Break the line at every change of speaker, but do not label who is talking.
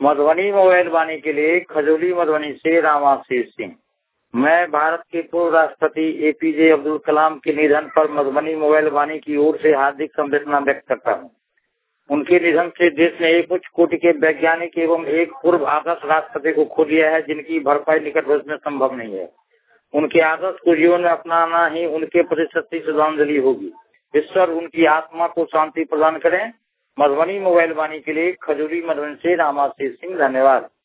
Madhubani mobile वाणी के लिए खजूली मधुबनी से रामाशीष सिंह। मैं भारत के पूर्व राष्ट्रपति एपीजे अब्दुल कलाम के निधन पर मधुबनी मोबाइल वाणी की ओर से हार्दिक संवेदना व्यक्त करता हूँ। उनके निधन से देश ने एक उच्च कोटि के वैज्ञानिक एवं एक पूर्व आदर्श राष्ट्रपति को खो दिया है, जिनकी भरपाई निकट भविष्य में संभव नहीं है। उनके आदर्श को जीवन में अपनाना ही उनके प्रति सच्ची श्रद्धांजलि होगी। ईश्वर उनकी आत्मा को शांति प्रदान करें। मधुबनी मोबाइल वाणी के लिए खजूरी मधुबनी से रामाशीष सिंह। धन्यवाद।